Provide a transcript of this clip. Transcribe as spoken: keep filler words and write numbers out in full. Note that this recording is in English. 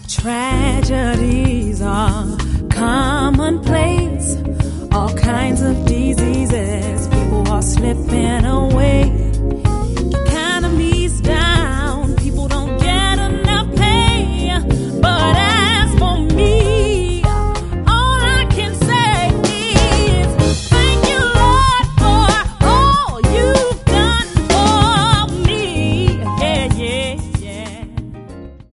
Tragedies are commonplace. All kinds of diseases. People are slipping away.